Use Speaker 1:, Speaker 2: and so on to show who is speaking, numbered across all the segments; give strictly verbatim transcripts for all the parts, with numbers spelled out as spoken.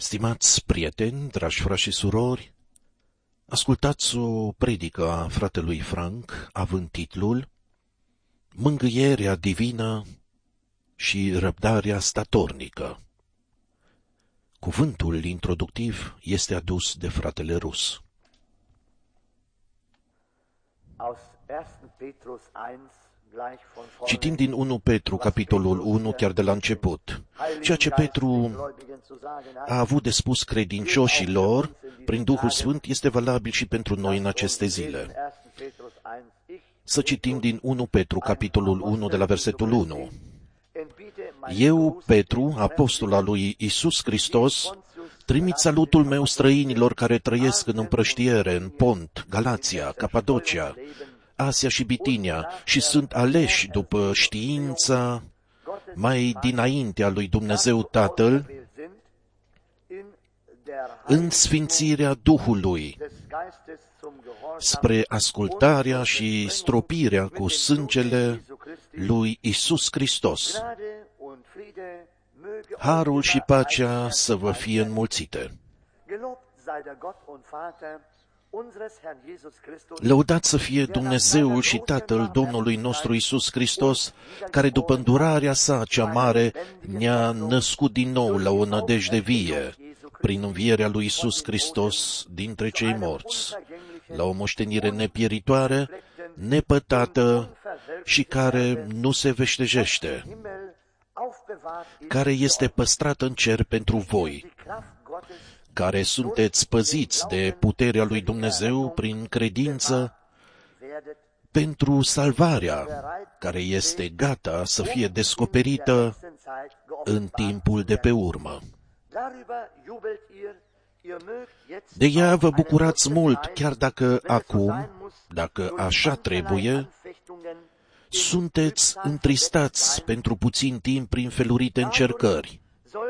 Speaker 1: Stimați prieteni, dragi frați și surori, ascultați o predică a fratelui Frank, având titlul Mângâierea divină și răbdarea statornică. Cuvântul introductiv este adus de fratele Rus. Citim din unu Petru, capitolul unu, chiar de la început. Ceea ce Petru a avut de spus credincioșilor prin Duhul Sfânt este valabil și pentru noi în aceste zile. Să citim din unu Petru, capitolul unu, de la versetul unu. Eu, Petru, apostol al lui Iisus Hristos, trimit salutul meu străinilor care trăiesc în împrăștiere, în Pont, Galația, Capadocia, Asia și Bitinia și sunt aleși după știința mai dinaintea lui Dumnezeu Tatăl în sfințirea Duhului, spre ascultarea și stropirea cu sângele lui Iisus Hristos. Harul și pacea să vă fie înmulțite. Lăudat să fie Dumnezeul și Tatăl Domnului nostru Iisus Hristos, care după îndurarea sa cea mare ne-a născut din nou la o nădejde vie, prin învierea lui Iisus Hristos dintre cei morți, la o moștenire nepieritoare, nepătată și care nu se veștejește, care este păstrată în cer pentru voi, care sunteți păziți de puterea lui Dumnezeu prin credință pentru salvarea care este gata să fie descoperită în timpul de pe urmă. De ea vă bucurați mult, chiar dacă acum, dacă așa trebuie, sunteți întristați pentru puțin timp prin felurite încercări.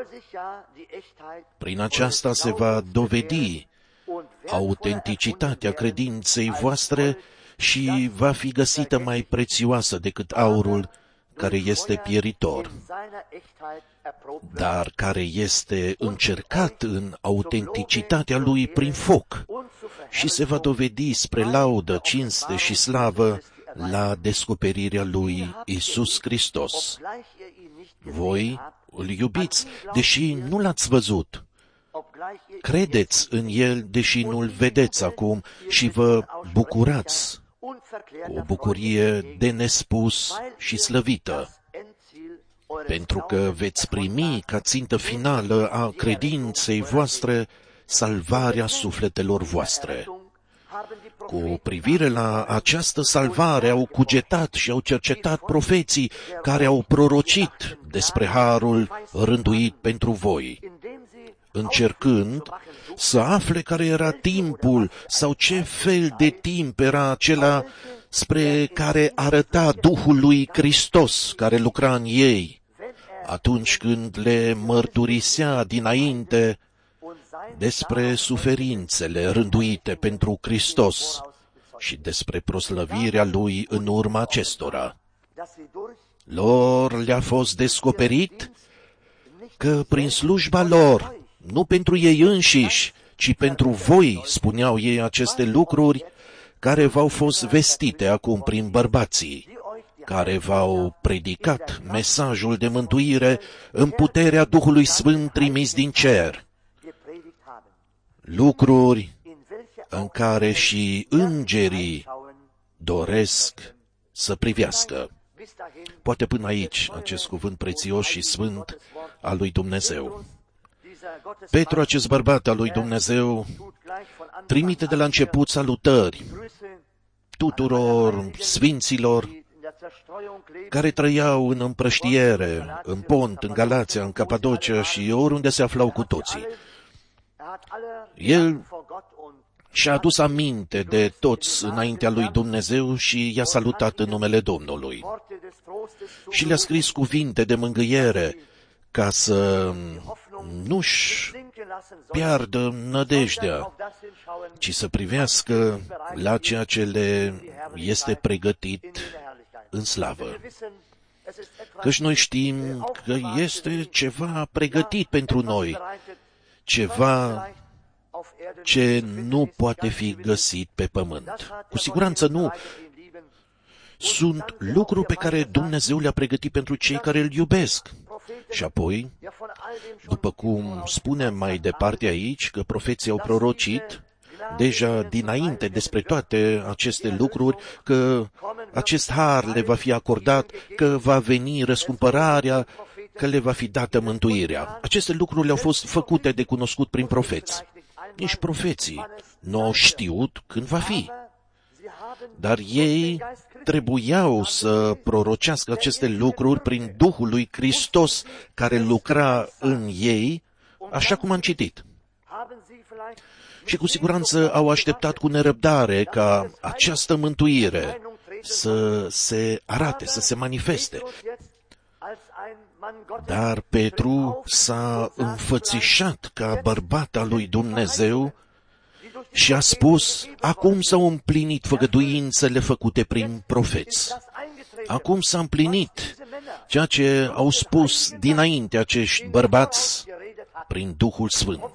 Speaker 1: Prin aceasta se va dovedi autenticitatea credinței voastre și va fi găsită mai prețioasă decât aurul care este pieritor, dar care este încercat în autenticitatea lui prin foc și se va dovedi spre laudă, cinste și slavă la descoperirea lui Iisus Hristos. Voi îl iubiți, deși nu l-ați văzut. Credeți în el, deși nu-l vedeți acum și vă bucurați cu o bucurie de nespus și slăvită, pentru că veți primi ca țintă finală a credinței voastre salvarea sufletelor voastre. Cu privire la această salvare au cugetat și au cercetat profeții care au prorocit despre harul rânduit pentru voi, încercând să afle care era timpul sau ce fel de timp era acela spre care arăta Duhul lui Hristos care lucra în ei, atunci când le mărturisea dinainte despre suferințele rânduite pentru Hristos și despre proslăvirea Lui în urma acestora. Lor le-a fost descoperit că prin slujba lor, nu pentru ei înșiși, ci pentru voi, spuneau ei aceste lucruri, care v-au fost vestite acum prin bărbații, care v-au predicat mesajul de mântuire în puterea Duhului Sfânt trimis din cer. Lucruri în care și îngerii doresc să privească. Poate până aici acest cuvânt prețios și sfânt al lui Dumnezeu. Petru, acest bărbat al lui Dumnezeu, trimite de la început salutări tuturor sfinților care trăiau în împrăștiere, în Pont, în Galația, în Capadocia și oriunde se aflau cu toții. El și-a adus aminte de toți înaintea lui Dumnezeu și i-a salutat în numele Domnului. Și le-a scris cuvinte de mângâiere ca să nu-și piardă nădejdea, ci să privească la ceea ce le este pregătit în slavă. Căci noi știm că este ceva pregătit pentru noi, ceva ce nu poate fi găsit pe pământ. Cu siguranță nu. Sunt lucruri pe care Dumnezeu le-a pregătit pentru cei care îl iubesc. Și apoi, după cum spune mai departe aici, că profeții au prorocit deja dinainte despre toate aceste lucruri, că acest har le va fi acordat, că va veni răscumpărarea, că le va fi dată mântuirea. Aceste lucruri le-au fost făcute de cunoscut prin profeți. Nici profeții nu au știut când va fi. Dar ei trebuiau să prorocească aceste lucruri prin Duhul lui Hristos care lucra în ei, așa cum am citit. Și cu siguranță au așteptat cu nerăbdare ca această mântuire să se arate, să se manifeste. Dar Petru s-a înfățișat ca bărbat al lui Dumnezeu și a spus, acum s-au împlinit făgăduințele făcute prin profeți. Acum s-a împlinit ceea ce au spus dinainte acești bărbați prin Duhul Sfânt.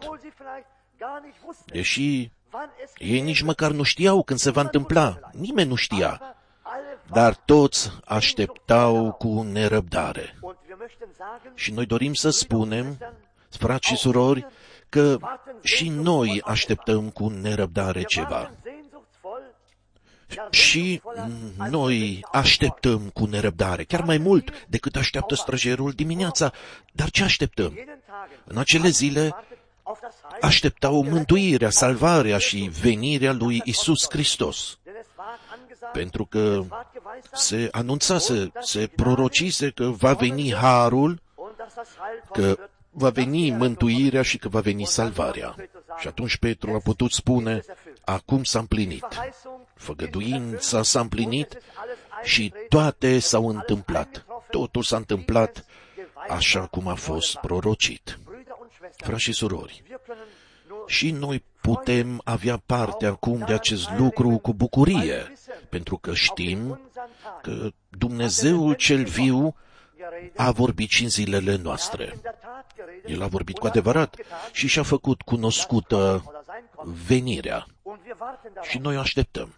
Speaker 1: Deși ei nici măcar nu știau când se va întâmpla, nimeni nu știa, dar toți așteptau cu nerăbdare. Și noi dorim să spunem, frați și surori, că și noi așteptăm cu nerăbdare ceva. Și noi așteptăm cu nerăbdare, chiar mai mult decât așteaptă străjerul dimineața. Dar ce așteptăm? În acele zile așteptau mântuirea, salvarea și venirea lui Iisus Hristos. Pentru că se anunțase, se prorocise că va veni harul, că va veni mântuirea și că va veni salvarea. Și atunci Petru a putut spune, acum s-a împlinit. Făgăduința s-a împlinit și toate s-au întâmplat. Totul s-a întâmplat așa cum a fost prorocit. Frați și surori, și noi putem avea parte acum de acest lucru cu bucurie, pentru că știm că Dumnezeul cel viu a vorbit și în zilele noastre. El a vorbit cu adevărat și și-a făcut cunoscută venirea. Și noi așteptăm.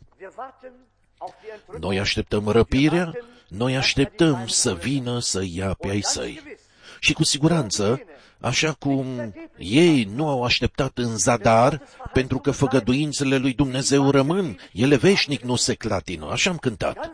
Speaker 1: Noi așteptăm răpirea, noi așteptăm să vină să ia pe ai săi. Și cu siguranță, așa cum ei nu au așteptat în zadar, pentru că făgăduințele lui Dumnezeu rămân, ele veșnic nu se clatină, așa am cântat.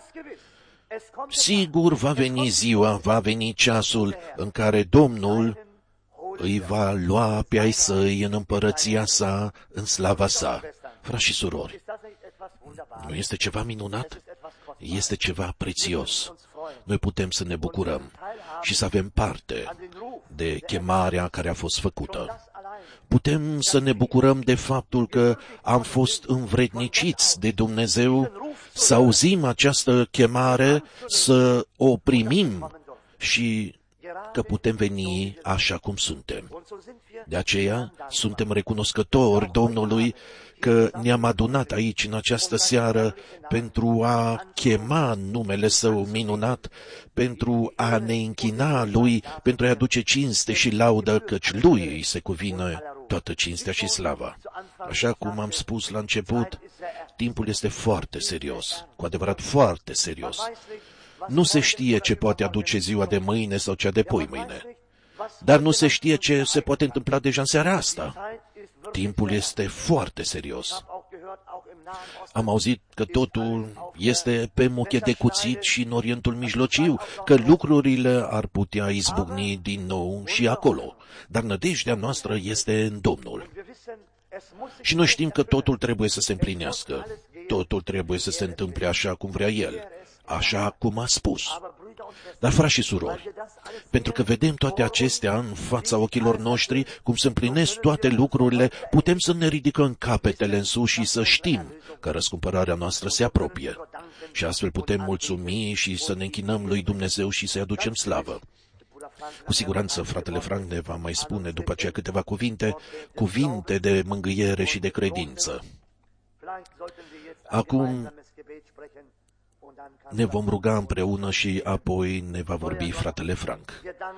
Speaker 1: Sigur va veni ziua, va veni ceasul în care Domnul îi va lua pe ai săi în împărăția sa, în slava sa. Frați și surori, nu este ceva minunat? Este ceva prețios. Noi putem să ne bucurăm și să avem parte de chemarea care a fost făcută. Putem să ne bucurăm de faptul că am fost învredniciți de Dumnezeu să auzim această chemare, să o primim și că putem veni așa cum suntem. De aceea suntem recunoscători Domnului că ne-am adunat aici în această seară pentru a chema numele Său minunat, pentru a ne închina Lui, pentru a-i aduce cinste și laudă, căci Lui îi se cuvine toată cinstea și slava. Așa cum am spus la început, timpul este foarte serios, cu adevărat foarte serios. Nu se știe ce poate aduce ziua de mâine sau cea de poimâine, dar nu se știe ce se poate întâmpla deja în seara asta. Timpul este foarte serios. Am auzit că totul este pe moche de cuțit și în Orientul Mijlociu, că lucrurile ar putea izbucni din nou și acolo, dar nădejdea noastră este în Domnul. Și noi știm că totul trebuie să se împlinească, totul trebuie să se întâmple așa cum vrea El, așa cum a spus. Dar, frați și surori, pentru că vedem toate acestea în fața ochilor noștri, cum se împlinesc toate lucrurile, putem să ne ridicăm capetele în sus și să știm că răscumpărarea noastră se apropie. Și astfel putem mulțumi și să ne închinăm lui Dumnezeu și să-i aducem slavă. Cu siguranță, fratele Frank ne va mai spune după aceea câteva cuvinte, cuvinte de mângâiere și de credință. Acum ne vom ruga împreună și apoi ne va vorbi fratele Frank.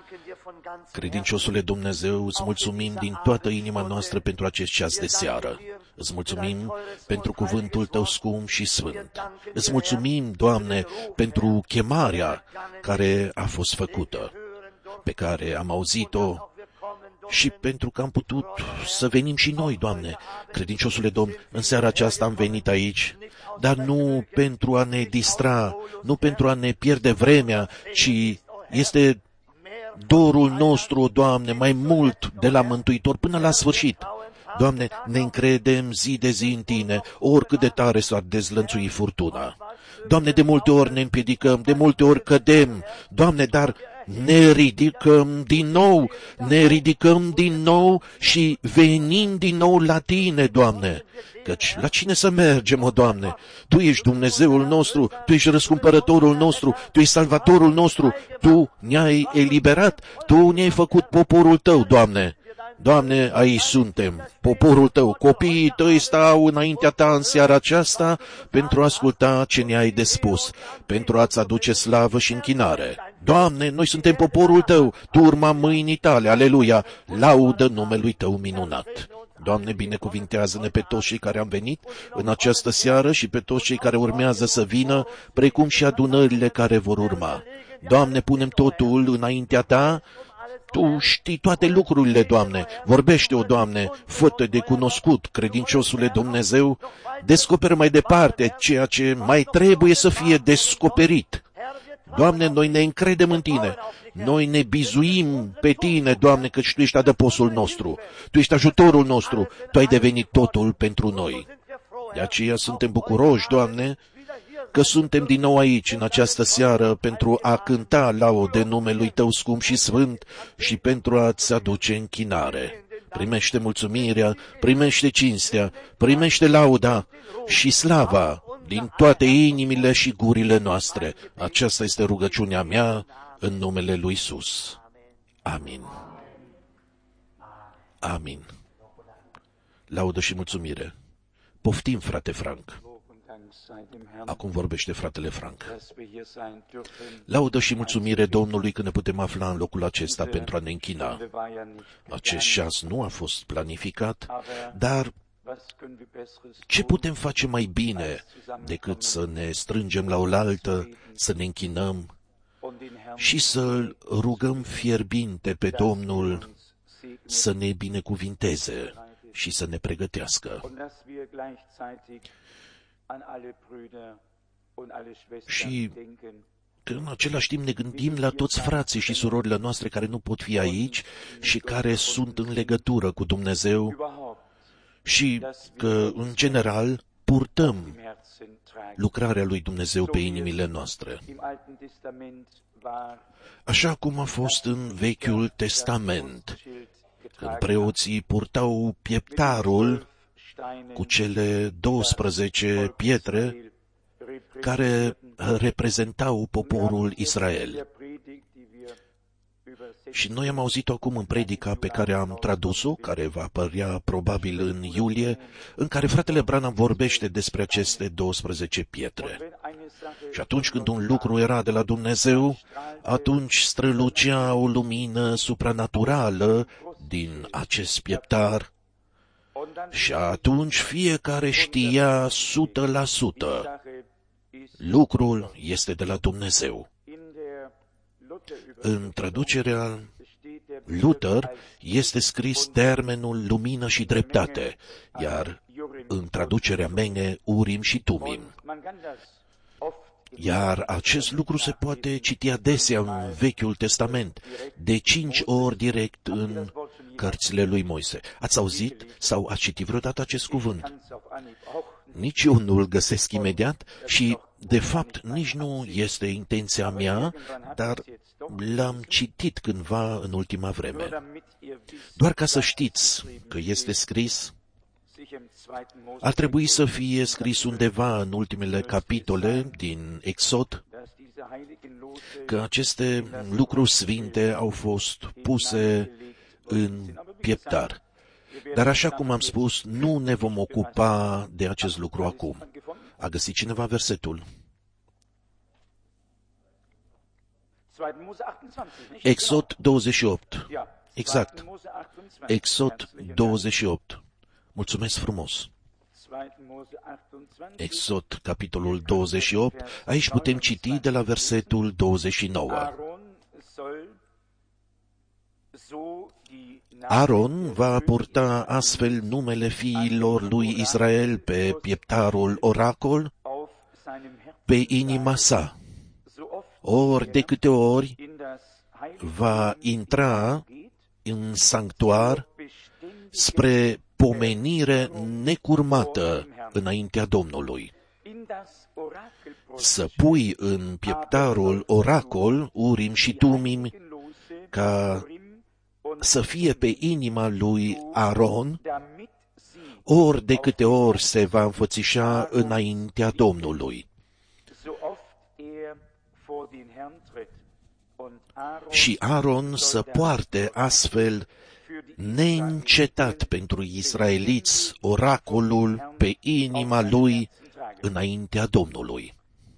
Speaker 1: Credinciosule Dumnezeu, îți mulțumim din toată inima noastră pentru acest ceas de seară. Îți mulțumim pentru cuvântul Tău scump și sfânt. Îți mulțumim, Doamne, pentru chemarea care a fost făcută, pe care am auzit-o, și pentru că am putut să venim și noi, Doamne. Credinciosule Domn, în seara aceasta am venit aici, dar nu pentru a ne distra, nu pentru a ne pierde vremea, ci este dorul nostru, Doamne, mai mult de la Mântuitor până la sfârșit. Doamne, ne încredem zi de zi în Tine, oricât de tare s-ar dezlănțui furtuna. Doamne, de multe ori ne împiedicăm, de multe ori cădem, Doamne, dar ne ridicăm din nou, ne ridicăm din nou și venim din nou la Tine, Doamne. Căci la cine să mergem, o Doamne? Tu ești Dumnezeul nostru, Tu ești răscumpărătorul nostru, Tu ești salvatorul nostru, Tu ne-ai eliberat, Tu ne-ai făcut poporul Tău, Doamne. Doamne, aici suntem, poporul Tău, copiii Tăi stau înaintea Ta în seara aceasta pentru a asculta ce ne-ai de spus, pentru a-ți aduce slavă și închinare. Doamne, noi suntem poporul Tău, Tu urma mâinii Tale, aleluia, laudă numelui Tău minunat. Doamne, binecuvintează-ne pe toți cei care am venit în această seară și pe toți cei care urmează să vină, precum și adunările care vor urma. Doamne, punem totul înaintea Ta. Tu știi toate lucrurile, Doamne. Vorbește-o, Doamne, fă-te de cunoscut, credinciosule Dumnezeu. Descoperă mai departe ceea ce mai trebuie să fie descoperit. Doamne, noi ne încredem în Tine. Noi ne bizuim pe Tine, Doamne, căci Tu ești adăpostul nostru. Tu ești ajutorul nostru. Tu ai devenit totul pentru noi. De aceea suntem bucuroși, Doamne, că suntem din nou aici în această seară pentru a cânta laude numelui Tău scump și sfânt și pentru a-Ți aduce închinare. Primește mulțumirea, primește cinstea, primește lauda și slava din toate inimile și gurile noastre. Aceasta este rugăciunea mea în numele lui Iisus. Amin. Amin. Laudă și mulțumire. Poftim, frate Frank. Acum vorbește fratele Frank. Laudă și mulțumire Domnului că ne putem afla în locul acesta pentru a ne închina. Acest ceas nu a fost planificat, dar ce putem face mai bine decât să ne strângem la oaltă, să ne închinăm și să-L rugăm fierbinte pe Domnul să ne binecuvinteze și să ne pregătească. Și că în același timp ne gândim la toți frații și surorile noastre care nu pot fi aici și care sunt în legătură cu Dumnezeu și că, în general, purtăm lucrarea lui Dumnezeu pe inimile noastre. Așa cum a fost în Vechiul Testament, când preoții purtau pieptarul cu cele douăsprezece pietre care reprezentau poporul Israel. Și noi am auzit-o acum în predica pe care am tradus-o, care va apărea probabil în iulie, în care fratele Branham vorbește despre aceste douăsprezece pietre. Și atunci când un lucru era de la Dumnezeu, atunci strălucea o lumină supranaturală din acest pieptar și atunci fiecare știa sută la sută. Lucrul este de la Dumnezeu. În traducerea Luther este scris termenul lumină și dreptate, iar în traducerea Menge, Urim și Tumim. Iar acest lucru se poate citi adesea în Vechiul Testament, de cinci ori direct în cărțile lui Moise. Ați auzit sau ați citit vreodată acest cuvânt? Nici eu nu îl găsesc imediat și, de fapt, nici nu este intenția mea, dar l-am citit cândva în ultima vreme. Doar ca să știți că este scris, ar trebui să fie scris undeva în ultimele capitole din Exod, că aceste lucruri sfinte au fost puse în pieptar. Dar așa cum am spus, nu ne vom ocupa de acest lucru acum. A găsit cineva versetul? Exod douăzeci și opt. Exact. Exod douăzeci și opt. Mulțumesc frumos. Exod, capitolul douăzeci și opt. Aici putem citi de la versetul douăzeci și nouă. Aron va purta astfel numele fiilor lui Israel pe pieptarul oracol, pe inima sa. Ori de câte ori va intra în sanctuar spre pomenire necurmată înaintea Domnului. Să pui în pieptarul oracol, Urim și Tumim, ca să fie pe inima lui Aron, ori de câte ori se va înfățișa înaintea Domnului. Și Aron să poarte astfel neîncetat pentru israeliți oracolul pe inima lui înaintea Domnului.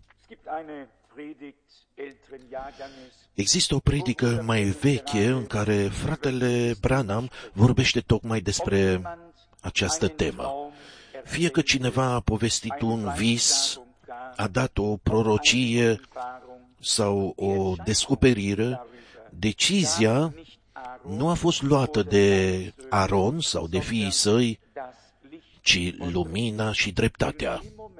Speaker 1: Există o predică mai veche în care fratele Branham vorbește tocmai despre această temă. Fie că cineva a povestit un vis, a dat o prorocie sau o descoperire, decizia nu a fost luată de Aron sau de fiii săi, ci lumina și dreptatea.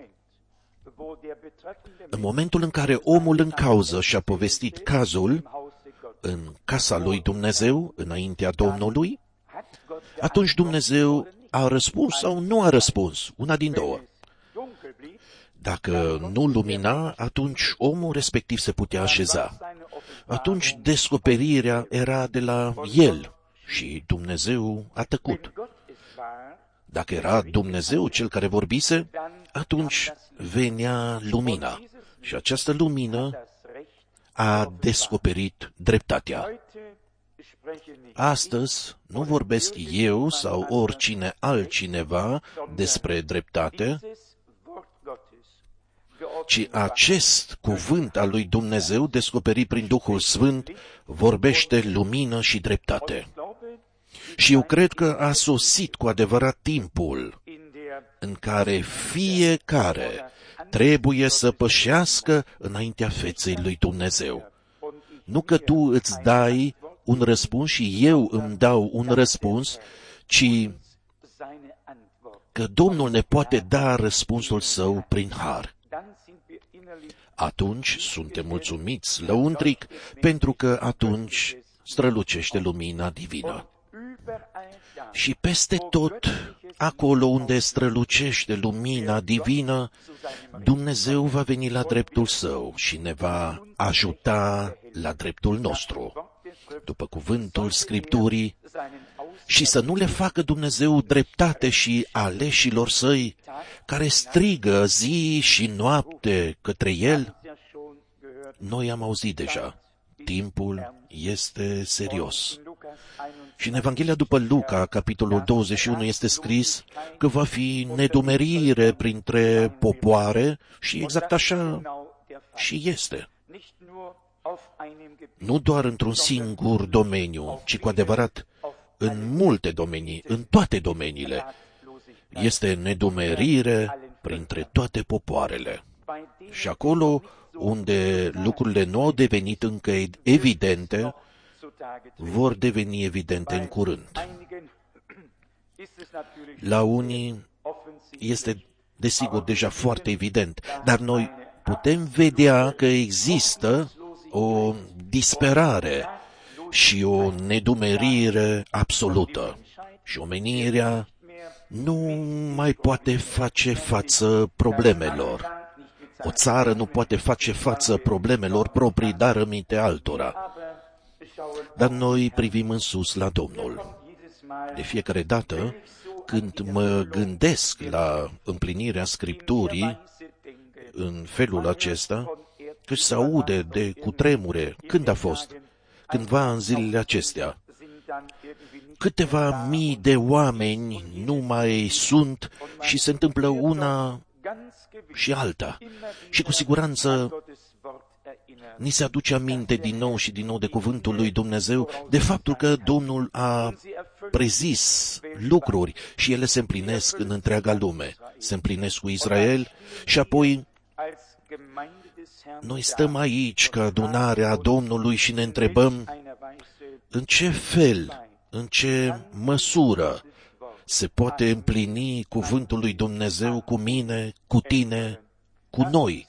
Speaker 1: În momentul în care omul în cauză și-a povestit cazul în casa lui Dumnezeu, înaintea Domnului, atunci Dumnezeu a răspuns sau nu a răspuns, una din două. Dacă nu lumina, atunci omul respectiv se putea așeza. Atunci descoperirea era de la el și Dumnezeu a tăcut. Dacă era Dumnezeu cel care vorbise, atunci venea lumina și această lumină a descoperit dreptatea. Astăzi nu vorbesc eu sau oricine altcineva despre dreptate, ci acest cuvânt al lui Dumnezeu, descoperit prin Duhul Sfânt, vorbește lumină și dreptate. Și eu cred că a sosit cu adevărat timpul în care fiecare trebuie să pășească înaintea feței lui Dumnezeu. Nu că tu îți dai un răspuns și eu îmi dau un răspuns, ci că Domnul ne poate da răspunsul său prin har. Atunci suntem mulțumiți lăuntric, pentru că atunci strălucește lumina divină. Și peste tot, acolo unde strălucește lumina divină, Dumnezeu va veni la dreptul său și ne va ajuta la dreptul nostru, după cuvântul Scripturii, și să nu le facă Dumnezeu dreptate și aleșilor săi, care strigă zi și noapte către El. Noi am auzit deja, timpul este serios. Și în Evanghelia după Luca, capitolul douăzeci și unu, este scris că va fi nedumerire printre popoare și exact așa și este. Nu doar într-un singur domeniu, ci cu adevărat în multe domenii, în toate domeniile. Este nedumerire printre toate popoarele. Și acolo unde lucrurile nu au devenit încă evidente, vor deveni evidente în curând. La unii este, desigur, deja foarte evident, dar noi putem vedea că există o disperare și o nedumerire absolută. Și omenirea nu mai poate face față problemelor. O țară nu poate face față problemelor proprii, dar rămite altora. Dar noi privim în sus la Domnul. De fiecare dată, când mă gândesc la împlinirea Scripturii în felul acesta, că se aude de cutremure, când a fost? Cândva în zilele acestea. Câteva mii de oameni nu mai sunt și se întâmplă una și alta. Și cu siguranță ni se aduce aminte din nou și din nou de cuvântul lui Dumnezeu, de faptul că Domnul a prezis lucruri și ele se împlinesc în întreaga lume. Se împlinesc cu Israel și apoi noi stăm aici ca adunarea Domnului și ne întrebăm în ce fel, în ce măsură se poate împlini cuvântul lui Dumnezeu cu mine, cu tine, cu noi.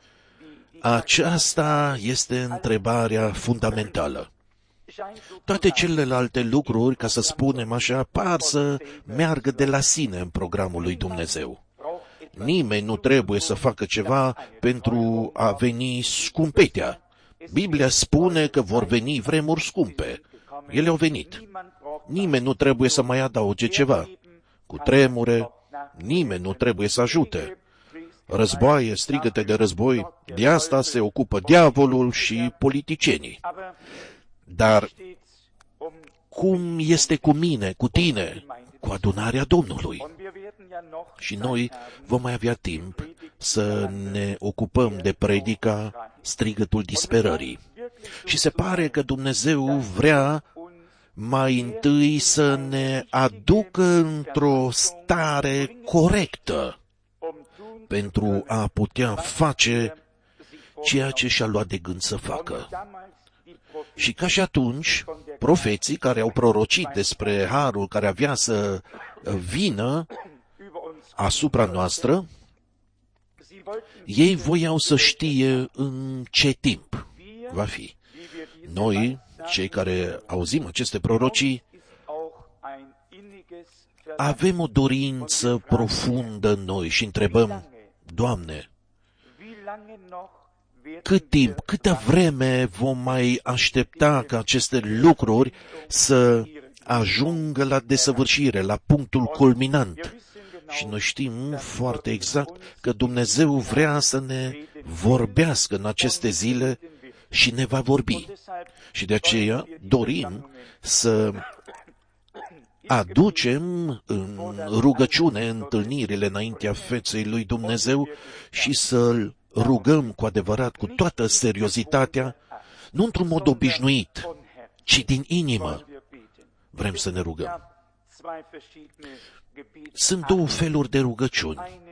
Speaker 1: Aceasta este întrebarea fundamentală. Toate celelalte lucruri, ca să spunem așa, par să meargă de la sine în programul lui Dumnezeu. Nimeni nu trebuie să facă ceva pentru a veni scumpetea. Biblia spune că vor veni vremuri scumpe. Ele au venit. Nimeni nu trebuie să mai adauge ceva. Cu tremure, nimeni nu trebuie să ajute. Războaie, strigăte de război, de asta se ocupă diavolul și politicienii. Dar cum este cu mine, cu tine, cu adunarea Domnului? Și noi vom mai avea timp să ne ocupăm de predica strigătul disperării. Și se pare că Dumnezeu vrea mai întâi să ne aducă într-o stare corectă pentru a putea face ceea ce și-a luat de gând să facă. Și ca și atunci, profeții care au prorocit despre harul care avea să vină asupra noastră, ei voiau să știe în ce timp va fi. Noi, cei care auzim aceste prorocii, avem o dorință profundă în noi și întrebăm, Doamne, cât timp, câtă vreme vom mai aștepta ca aceste lucruri să ajungă la desăvârșire, la punctul culminant? Și noi știm foarte exact că Dumnezeu vrea să ne vorbească în aceste zile și ne va vorbi. Și de aceea dorim să aducem în rugăciune întâlnirile înaintea feței lui Dumnezeu și să-L rugăm cu adevărat, cu toată seriozitatea, nu într-un mod obișnuit, ci din inimă vrem să ne rugăm. Sunt două feluri de rugăciuni.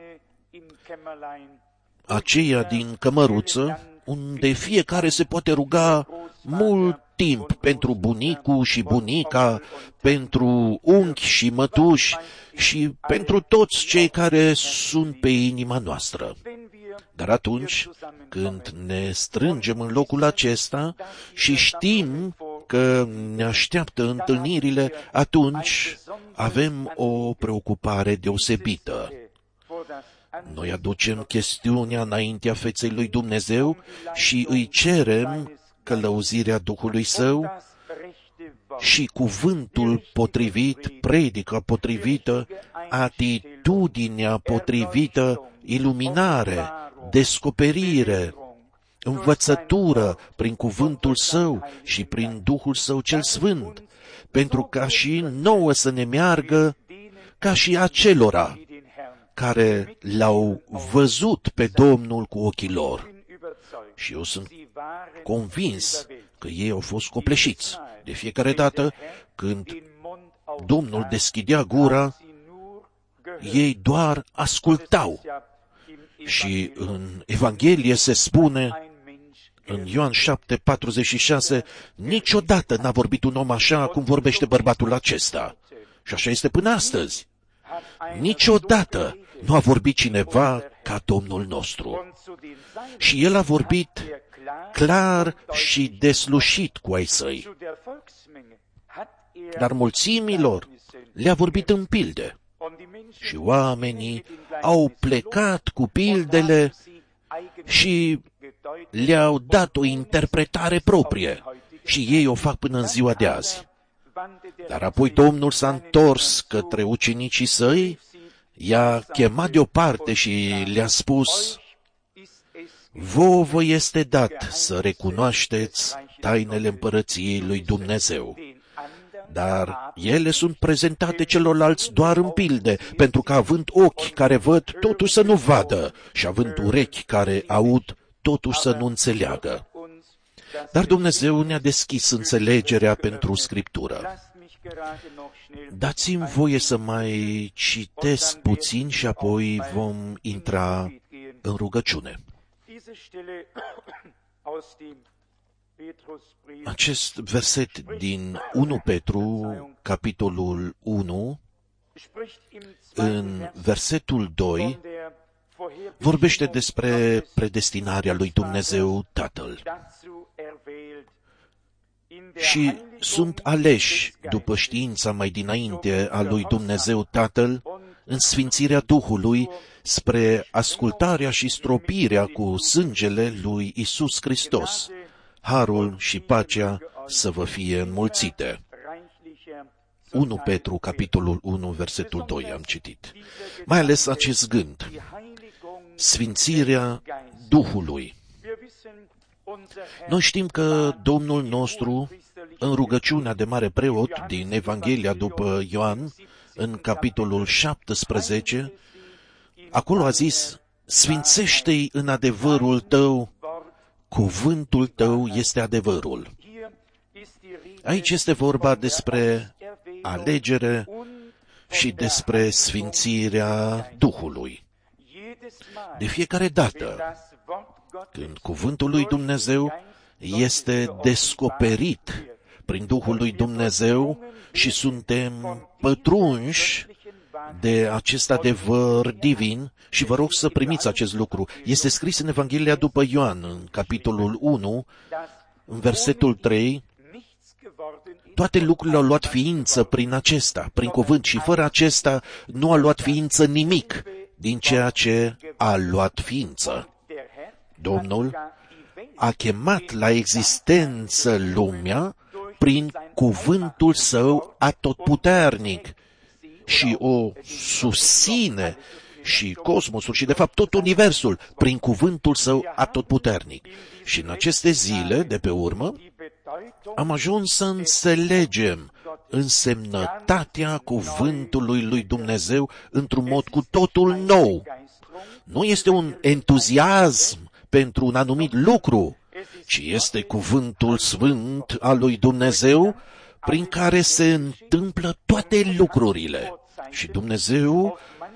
Speaker 1: Aceea din cămăruță, unde fiecare se poate ruga mult timp pentru bunicul și bunica, pentru unchi și mătuși și pentru toți cei care sunt pe inima noastră. Dar atunci când ne strângem în locul acesta și știm că ne așteaptă întâlnirile, atunci avem o preocupare deosebită. Noi aducem chestiunea înaintea feței lui Dumnezeu și îi cerem călăuzirea Duhului Său și cuvântul potrivit, predica potrivită, atitudinea potrivită, iluminare, descoperire, învățătură prin cuvântul Său și prin Duhul Său cel Sfânt, pentru ca și nouă să ne meargă ca și acelora care l-au văzut pe Domnul cu ochii lor. Și eu sunt convins că ei au fost copleșiți. De fiecare dată când Domnul deschidea gura, ei doar ascultau. Și în Evanghelie se spune, în Ioan șapte, patruzeci și șase, niciodată n-a vorbit un om așa cum vorbește bărbatul acesta. Și așa este până astăzi. Niciodată nu a vorbit cineva ca Domnul nostru. Și El a vorbit clar și deslușit cu ai săi. Dar mulțimilor le-a vorbit în pilde. Și oamenii au plecat cu pildele și le-au dat o interpretare proprie. Și ei o fac până în ziua de azi. Dar apoi Domnul s-a întors către ucenicii săi, i-a chemat deoparte și le-a spus, vouă vă este dat să recunoașteți tainele împărăției lui Dumnezeu. Dar ele sunt prezentate celorlalți doar în pilde, pentru că având ochi care văd, totuși să nu vadă, și având urechi care aud, totuși să nu înțeleagă. Dar Dumnezeu ne-a deschis înțelegerea pentru Scriptură. Dați-mi voie să mai citesc puțin și apoi vom intra în rugăciune. Acest verset din unu Petru, capitolul unu, în versetul doi, vorbește despre predestinarea lui Dumnezeu Tatăl. Și sunt aleși, după știința mai dinainte a lui Dumnezeu Tatăl, în sfințirea Duhului, spre ascultarea și stropirea cu sângele lui Isus Hristos. Harul și pacea să vă fie înmulțite. unu Petru, capitolul unu, versetul doi, am citit. Mai ales acest gând, sfințirea Duhului. Noi știm că Domnul nostru, în rugăciunea de mare preot din Evanghelia după Ioan, în capitolul șaptesprezece, acolo a zis, sfințește-i în adevărul tău, cuvântul tău este adevărul. Aici este vorba despre alegere și despre sfințirea Duhului. De fiecare dată, când cuvântul lui Dumnezeu este descoperit prin Duhul lui Dumnezeu și suntem pătrunși de acest adevăr divin, și vă rog să primiți acest lucru. Este scris în Evanghelia după Ioan, în capitolul unu, în versetul trei, toate lucrurile au luat ființă prin acesta, prin cuvânt, și fără acesta nu a luat ființă nimic din ceea ce a luat ființă. Domnul a chemat la existență lumea prin cuvântul său atotputernic și o susține și cosmosul și, de fapt, tot universul prin cuvântul său atotputernic. Și în aceste zile, de pe urmă, am ajuns să înțelegem însemnătatea cuvântului lui Dumnezeu într-un mod cu totul nou. Nu este un entuziasm pentru un anumit lucru, ci este cuvântul sfânt al lui Dumnezeu prin care se întâmplă toate lucrurile. Și Dumnezeu,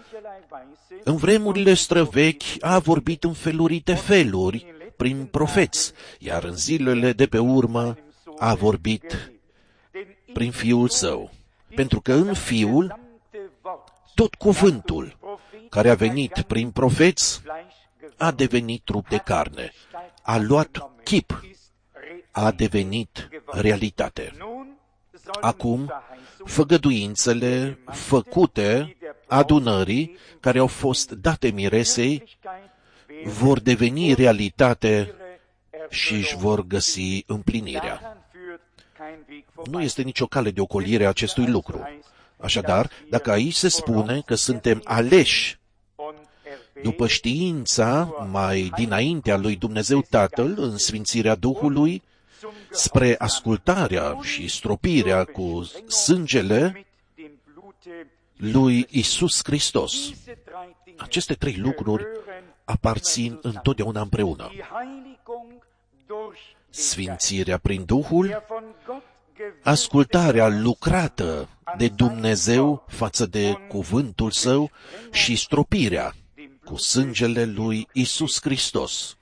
Speaker 1: în vremurile străvechi, a vorbit în felurite feluri prin profeți, iar în zilele de pe urmă a vorbit prin Fiul Său. Pentru că în Fiul, tot cuvântul care a venit prin profeți a devenit trup de carne, a luat chip, a devenit realitate. Acum, făgăduințele făcute adunării care au fost date miresei vor deveni realitate și își vor găsi împlinirea. Nu este nicio cale de ocolire a acestui lucru. Așadar, dacă aici se spune că suntem aleși după știința mai dinaintea lui Dumnezeu Tatăl în sfințirea Duhului, spre ascultarea și stropirea cu sângele lui Isus Hristos, aceste trei lucruri aparțin întotdeauna împreună. Sfințirea prin Duhul, ascultarea lucrată de Dumnezeu față de cuvântul Său și stropirea cu sângele lui Isus Hristos.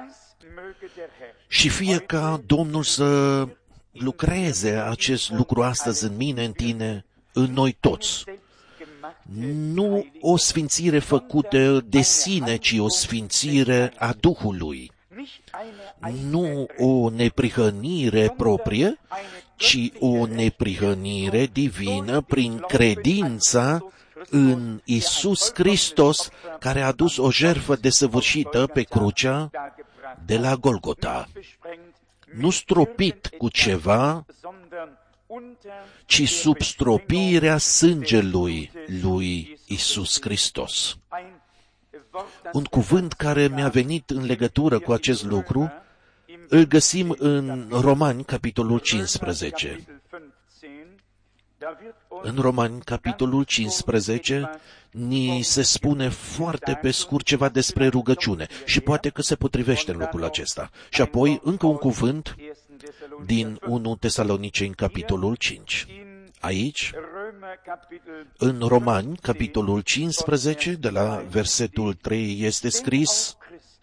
Speaker 1: Și fie ca Domnul să lucreze acest lucru astăzi în mine, în tine, în noi toți. Nu o sfințire făcută de sine, ci o sfințire a Duhului. Nu o neprihănire proprie, ci o neprihănire divină prin credința în Isus Hristos, care a adus o jertfă desăvârșită pe crucea de la Golgota. Nu stropit cu ceva, ci sub stropirea sângelui lui Isus Hristos. Un cuvânt care mi-a venit în legătură cu acest lucru îl găsim în Romani, capitolul cincisprezece. În Romani, capitolul cincisprezece, ni se spune foarte pe scurt ceva despre rugăciune și poate că se potrivește în locul acesta. Și apoi încă un cuvânt din unu Tesaloniceni, capitolul cinci. Aici, în Romani, capitolul cincisprezece, de la versetul trei, este scris: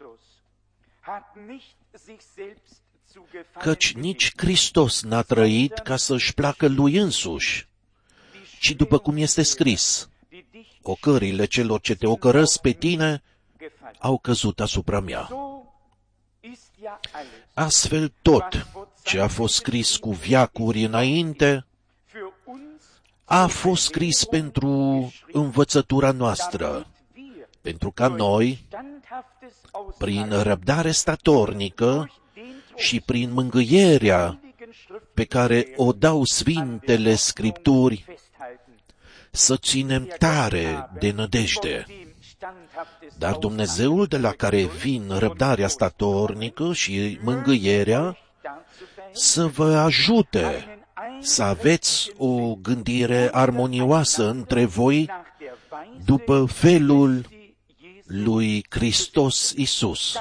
Speaker 1: căci nici Hristos n-a trăit ca să-și placă lui însuși, ci după cum este scris: ocările celor ce te ocărăsc pe tine au căzut asupra mea. Astfel tot ce a fost scris cu veacuri înainte a fost scris pentru învățătura noastră, pentru ca noi, prin răbdare statornică și prin mângâierea pe care o dau Sfintele Scripturi, să ținem tare de nădejde. Dar Dumnezeul de la care vin răbdarea statornică și mângâierea să vă ajute să aveți o gândire armonioasă între voi după felul lui Hristos Iisus,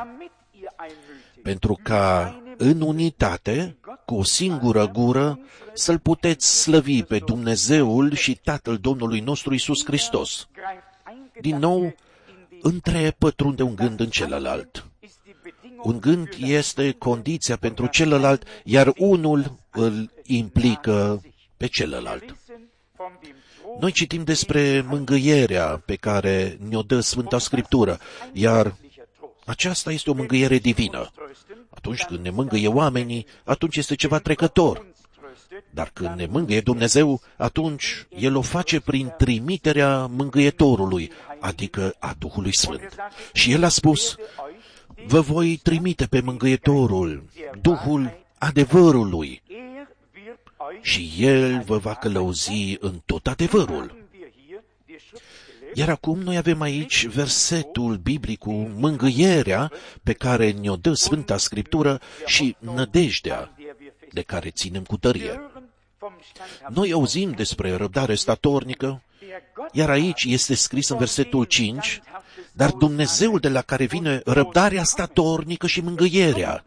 Speaker 1: pentru ca în unitate, cu o singură gură, să-L puteți slăvi pe Dumnezeul și Tatăl Domnului nostru Iisus Hristos. Din nou, întrepătrunde un gând în celălalt. Un gând este condiția pentru celălalt, iar unul îl implică pe celălalt. Noi citim despre mângâierea pe care ne-o dă Sfânta Scriptură, iar aceasta este o mângâiere divină. Atunci când ne mângâie oamenii, atunci este ceva trecător. Dar când ne mângâie Dumnezeu, atunci El o face prin trimiterea mângâietorului, adică a Duhului Sfânt. Și El a spus: vă voi trimite pe mângâietorul, Duhul adevărului, și El vă va călăuzi în tot adevărul. Iar acum noi avem aici versetul biblic cu mângâierea pe care ne-o dă Sfânta Scriptură și nădejdea de care ținem cu tărie. Noi auzim despre răbdare statornică, iar aici este scris în versetul cinci: dar Dumnezeul de la care vine răbdarea statornică și mângâierea,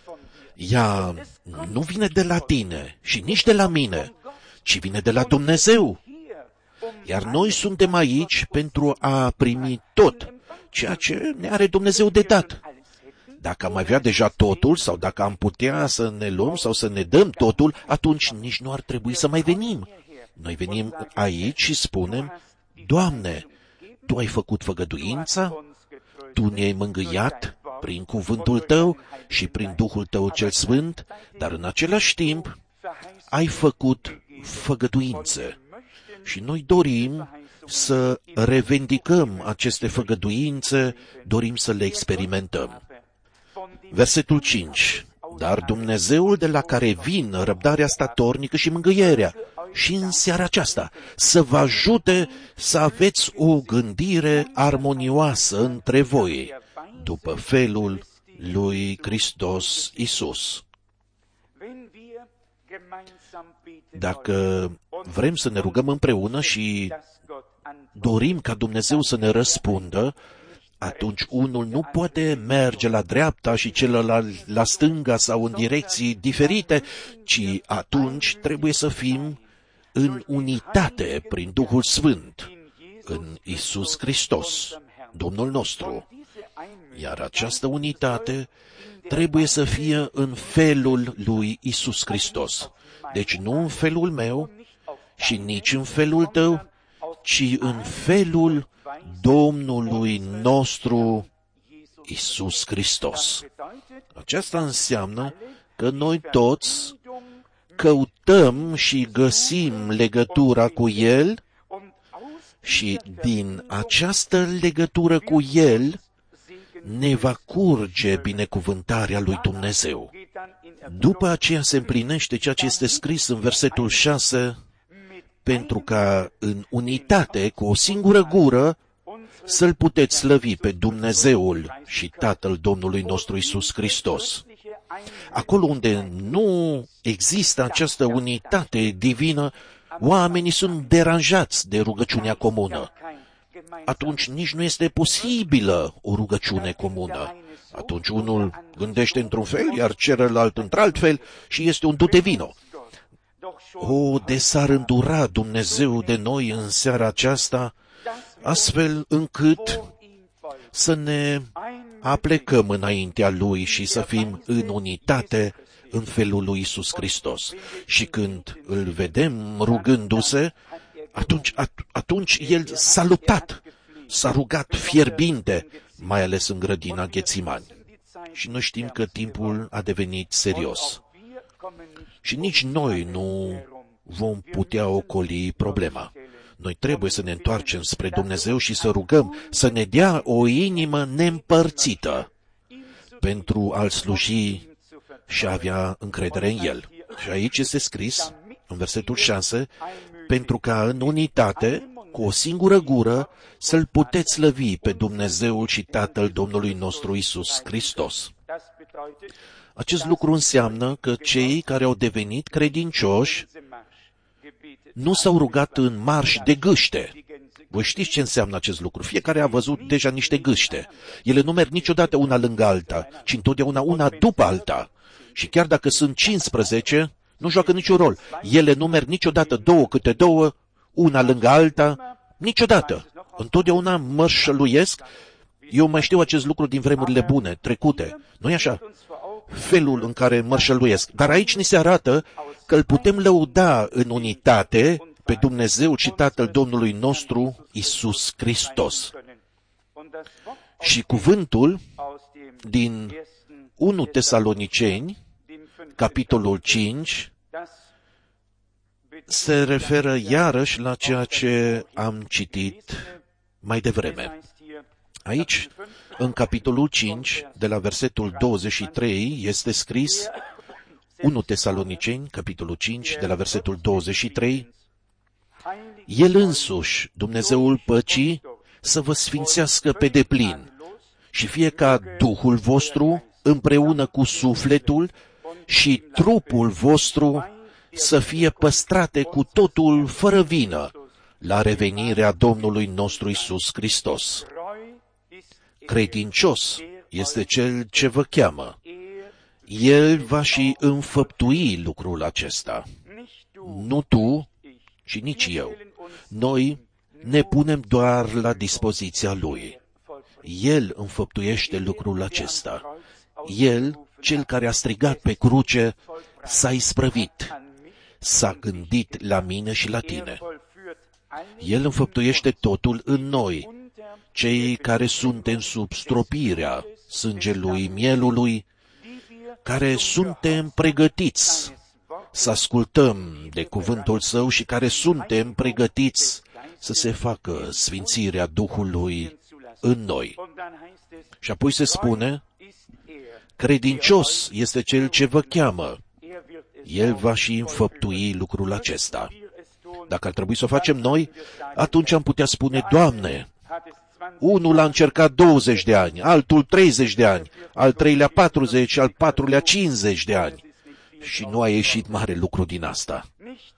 Speaker 1: ea nu vine de la tine și nici de la mine, ci vine de la Dumnezeu. Iar noi suntem aici pentru a primi tot ceea ce ne are Dumnezeu de dat. Dacă am avea deja totul, sau dacă am putea să ne luăm sau să ne dăm totul, atunci nici nu ar trebui să mai venim. Noi venim aici și spunem: Doamne, Tu ai făcut făgăduința, Tu ne-ai mângâiat prin cuvântul Tău și prin Duhul Tău cel Sfânt, dar în același timp ai făcut făgăduințe. Și noi dorim să revendicăm aceste făgăduințe, dorim să le experimentăm. Versetul cinci. Dar Dumnezeul de la care vin răbdarea statornică și mângâierea, și în seara aceasta, să vă ajute să aveți o gândire armonioasă între voi, după felul lui Hristos Iisus. Dacă vrem să ne rugăm împreună și dorim ca Dumnezeu să ne răspundă, atunci unul nu poate merge la dreapta și celălalt la stânga sau în direcții diferite, ci atunci trebuie să fim în unitate prin Duhul Sfânt, în Iisus Hristos, Domnul nostru. Iar această unitate trebuie să fie în felul lui Iisus Hristos. Deci nu în felul meu și nici în felul tău, ci în felul Domnului nostru Iisus Hristos. Aceasta înseamnă că noi toți căutăm și găsim legătura cu El și din această legătură cu El ne va curge binecuvântarea lui Dumnezeu. După aceea se împlinește ceea ce este scris în versetul șase, pentru ca în unitate, cu o singură gură, să-L puteți slăvi pe Dumnezeul și Tatăl Domnului nostru Iisus Hristos. Acolo unde nu există această unitate divină, oamenii sunt deranjați de rugăciunea comună. atunci nici nu este posibilă o rugăciune comună. Atunci unul gândește într-un fel, iar celălalt într-alt fel și este un du-te vino. O, de s-ar îndura Dumnezeu de noi în seara aceasta, astfel încât să ne aplecăm înaintea Lui și să fim în unitate în felul lui Iisus Hristos. Și când îl vedem rugându-se, atunci, atunci El s-a luptat, s-a rugat fierbinte, mai ales în grădina Ghețimani. Și noi știm că timpul a devenit serios. Și nici noi nu vom putea ocoli problema. Noi trebuie să ne întoarcem spre Dumnezeu și să rugăm să ne dea o inimă neîmpărțită pentru a-L sluji și a avea încredere în El. Și aici este scris, în versetul șase, pentru ca în unitate, cu o singură gură, să-L puteți slăvi pe Dumnezeul și Tatăl Domnului nostru Iisus Hristos. Acest lucru înseamnă că cei care au devenit credincioși nu s-au rugat în marș de gâște. Voi știți ce înseamnă acest lucru? Fiecare a văzut deja niște gâște. Ele nu merg niciodată una lângă alta, ci întotdeauna una după alta. Și chiar dacă sunt cincisprezece, nu joacă niciun rol. Ele nu merg niciodată două câte două, una lângă alta, niciodată. Întotdeauna mărșăluiesc. Eu mai știu acest lucru din vremurile bune, trecute. Nu-i așa? Felul în care mărșăluiesc. Dar aici ni se arată că îl putem lăuda în unitate pe Dumnezeu și Tatăl Domnului nostru, Iisus Hristos. Și cuvântul din unu Tesaloniceni, capitolul cinci, se referă iarăși la ceea ce am citit mai devreme. Aici, în capitolul cinci, de la versetul douăzeci și trei, este scris, unu Tesaloniceni, capitolul cinci, de la versetul douăzeci și trei, El însuși, Dumnezeul păcii, să vă sfințească pe deplin și fie ca Duhul vostru, împreună cu sufletul și trupul vostru, să fie păstrate cu totul fără vină la revenirea Domnului nostru Iisus Hristos. Credincios este Cel ce vă cheamă. El va și înfăptui lucrul acesta. Nu tu, ci nici eu. Noi ne punem doar la dispoziția Lui. El înfăptuiește lucrul acesta. El, Cel care a strigat pe cruce, s-a isprăvit. S-a gândit la mine și la tine. El înfăptuiește totul în noi, cei care suntem sub stropirea sângelui mielului, care suntem pregătiți să ascultăm de cuvântul Său și care suntem pregătiți să se facă sfințirea Duhului în noi. Și apoi se spune, credincios este Cel ce vă cheamă. El va și înfăptui lucrul acesta. Dacă ar trebui să o facem noi, atunci am putea spune, Doamne, unul a încercat douăzeci de ani, altul treizeci de ani, al treilea patruzeci, al patrulea cincizeci de ani. Și nu a ieșit mare lucru din asta.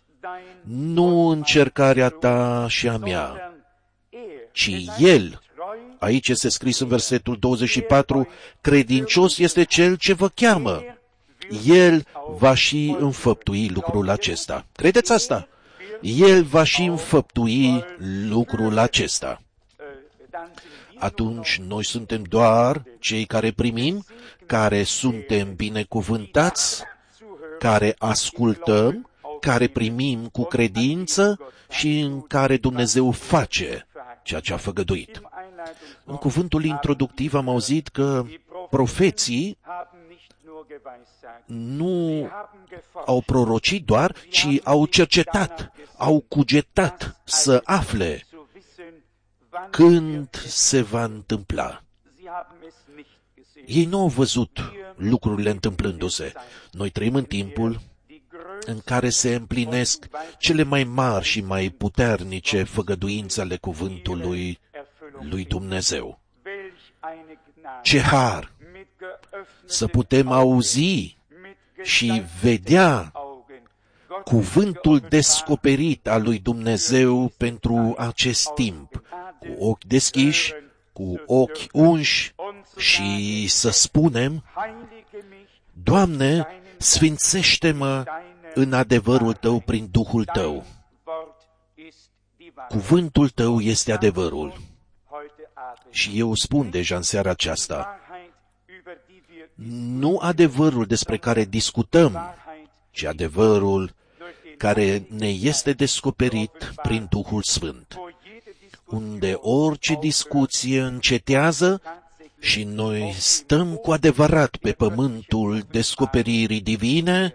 Speaker 1: Nu încercarea ta și a mea, ci El. Aici este scris în versetul douăzeci și patru, credincios este Cel ce vă cheamă. El va și înfăptui lucrul acesta. Credeți asta? El va și înfăptui lucrul acesta. Atunci noi suntem doar cei care primim, care suntem binecuvântați, care ascultăm, care primim cu credință și în care Dumnezeu face ceea ce a făgăduit. În cuvântul introductiv am auzit că profeții nu au prorocit doar, ci au cercetat, au cugetat să afle când se va întâmpla. Ei nu au văzut lucrurile întâmplându-se. Noi trăim în timpul în care se împlinesc cele mai mari și mai puternice făgăduințe ale cuvântului lui Dumnezeu. Ce har! Să putem auzi și vedea cuvântul descoperit al lui Dumnezeu pentru acest timp, cu ochi deschiși, cu ochi unși și să spunem: Doamne, sfințește-mă în adevărul Tău prin Duhul Tău. Cuvântul Tău este adevărul. Și eu spun deja în seara aceasta, nu adevărul despre care discutăm, ci adevărul care ne este descoperit prin Duhul Sfânt, unde orice discuție încetează și noi stăm cu adevărat pe pământul descoperirii divine,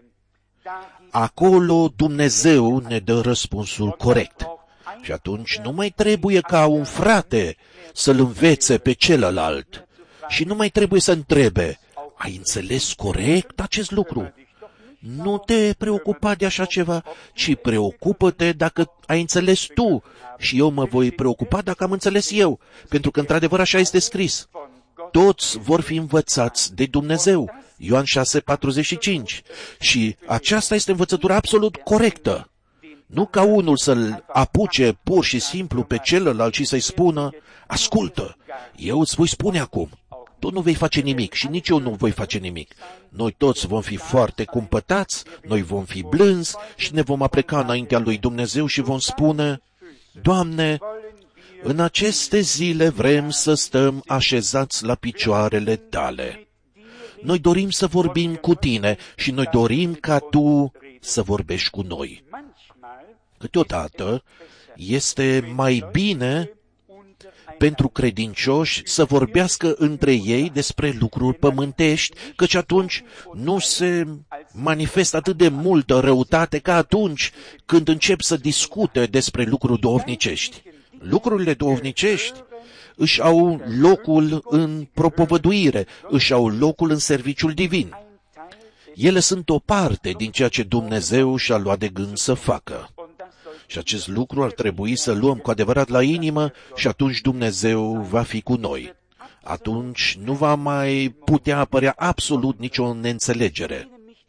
Speaker 1: acolo Dumnezeu ne dă răspunsul corect. Și atunci nu mai trebuie ca un frate să-l învețe pe celălalt și nu mai trebuie să întrebe: ai înțeles corect acest lucru? Nu te preocupa de așa ceva, ci preocupă-te dacă ai înțeles tu și eu mă voi preocupa dacă am înțeles eu, pentru că într-adevăr așa este scris. Toți vor fi învățați de Dumnezeu. Ioan șase, patruzeci și cinci. Și aceasta este învățătura absolut corectă. Nu ca unul să-l apuce pur și simplu pe celălalt și să-i spună: ascultă, eu îți voi spune acum, tu nu vei face nimic și nici eu nu voi face nimic. Noi toți vom fi foarte cumpătați, noi vom fi blânzi și ne vom apleca înaintea lui Dumnezeu și vom spune: Doamne, în aceste zile vrem să stăm așezați la picioarele Tale. Noi dorim să vorbim cu Tine și noi dorim ca Tu să vorbești cu noi. Câteodată este mai bine pentru credincioși să vorbească între ei despre lucruri pământești, căci atunci nu se manifestă atât de multă răutate ca atunci când încep să discute despre lucruri duhovnicești. Lucrurile duhovnicești își au locul în propovăduire, își au locul în serviciul divin. Ele sunt o parte din ceea ce Dumnezeu și-a luat de gând să facă. Și acest lucru ar trebui să luăm cu adevărat la inimă și atunci Dumnezeu va fi cu noi. Atunci nu va mai putea apărea absolut nicio neînțelegere.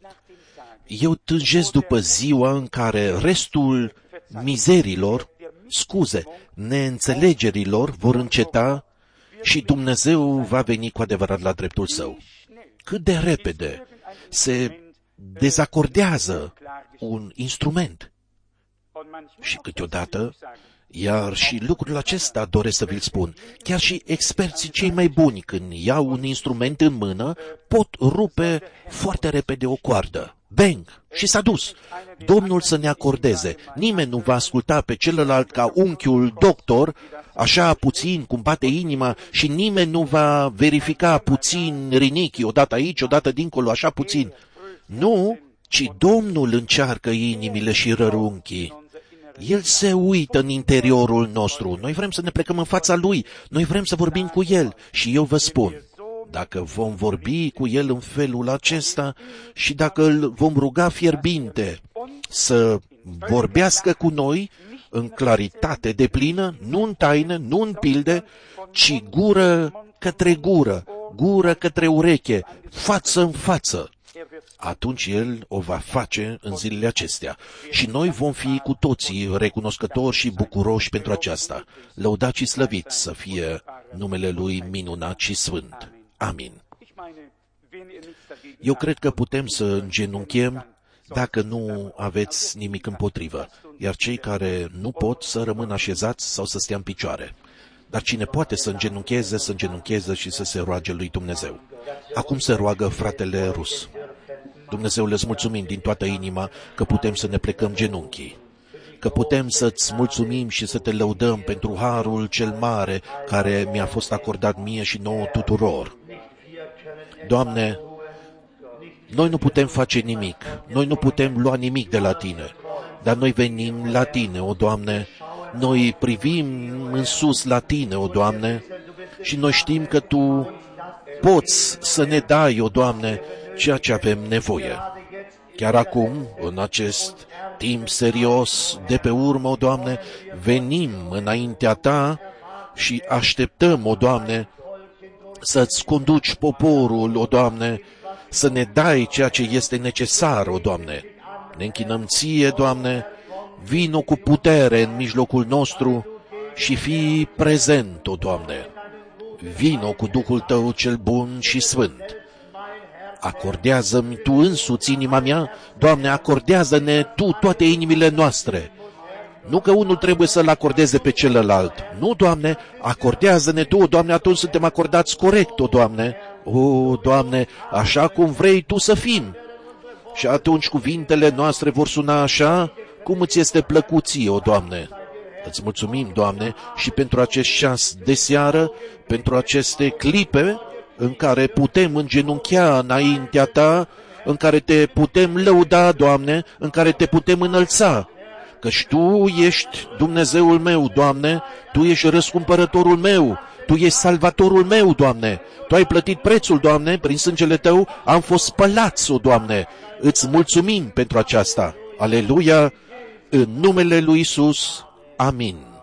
Speaker 1: Eu tânjesc după ziua în care restul mizerilor, scuze, neînțelegerilor vor înceta și Dumnezeu va veni cu adevărat la dreptul Său. Cât de repede se dezacordează un instrument. Și câteodată, iar și lucrul acesta doresc să vi-l spun, chiar și experții cei mai buni, când iau un instrument în mână, pot rupe foarte repede o coardă. Bang! Și s-a dus. Domnul să ne acordeze. Nimeni nu va asculta pe celălalt ca unchiul doctor, așa puțin cum bate inima, și nimeni nu va verifica puțin rinichii, odată aici, odată dincolo, așa puțin. Nu, ci Domnul încearcă inimile și rărunchii. El se uită în interiorul nostru. Noi vrem să ne plecăm în fața Lui. Noi vrem să vorbim cu El. Și eu vă spun, dacă vom vorbi cu El în felul acesta și dacă îl vom ruga fierbinte să vorbească cu noi în claritate deplină, nu în taină, nu în pilde, ci gură către gură, gură către ureche, față în față, atunci El o va face în zilele acestea. Și noi vom fi cu toții recunoscători și bucuroși pentru aceasta. Lăudați și slăviți să fie numele Lui minunat și sfânt. Amin. Eu cred că putem să îngenunchem dacă nu aveți nimic împotrivă, iar cei care nu pot să rămână așezați sau să stea în picioare. Dar cine poate să îngenuncheze, să îngenuncheze și să se roage lui Dumnezeu. Acum se roagă fratele Rus. Dumnezeu, le-ți mulțumim din toată inima că putem să ne plecăm genunchii, că putem să-ți mulțumim și să te lăudăm pentru harul cel mare care mi-a fost acordat mie și nouă tuturor. Doamne, noi nu putem face nimic, noi nu putem lua nimic de la Tine, dar noi venim la Tine, o Doamne, noi privim în sus la Tine, o Doamne, și noi știm că Tu poți să ne dai, o Doamne, ceea ce avem nevoie. Chiar acum, în acest timp serios, de pe urmă, o Doamne, venim înaintea Ta și așteptăm, o Doamne, să-ți conduci poporul, o Doamne, să ne dai ceea ce este necesar, o Doamne. Ne închinăm Ție, Doamne, vino cu putere în mijlocul nostru și fii prezent, o Doamne. Vino cu Duhul Tău cel bun și sfânt. Acordează-mi Tu însuți inima mea, Doamne, acordează-ne Tu toate inimile noastre. Nu că unul trebuie să-l acordeze pe celălalt. Nu, Doamne, acordează-ne Tu, Doamne, atunci suntem acordați corect, o Doamne. O, Doamne, așa cum vrei Tu să fim. Și atunci cuvintele noastre vor suna așa, cum îți este plăcut ție, o Doamne. Îți mulțumim, Doamne, și pentru acest ceas de seară, pentru aceste clipe în care putem îngenunchea înaintea Ta, în care Te putem lăuda, Doamne, în care Te putem înălța. Căci Tu ești Dumnezeul meu, Doamne, Tu ești răscumpărătorul meu, Tu ești salvatorul meu, Doamne. Tu ai plătit prețul, Doamne, prin sângele Tău am fost spălați, o Doamne. Îți mulțumim pentru aceasta. Aleluia, în numele lui Iisus. Amin.